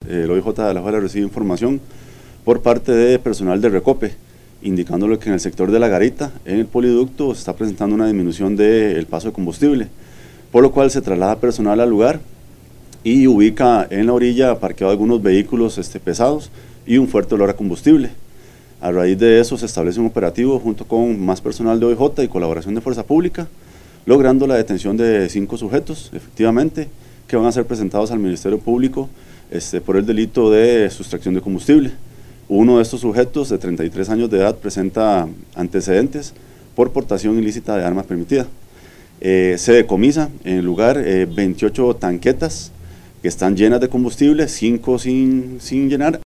el OIJ de Alajuela recibe información por parte de personal de Recope, indicándole que en el sector de La Garita, en el poliducto, se está presentando una disminución del paso de combustible, por lo cual se traslada personal al lugar y ubica en la orilla parqueados algunos vehículos pesados y un fuerte olor a combustible. A raíz de eso se establece un operativo junto con más personal de OIJ y colaboración de Fuerza Pública, logrando la detención de 5 sujetos, efectivamente, que van a ser presentados al Ministerio Público por el delito de sustracción de combustible. Uno de estos sujetos, de 33 años de edad, presenta antecedentes por portación ilícita de arma permitida. Se decomisa en el lugar 28 tanquetas que están llenas de combustible, 5 sin llenar.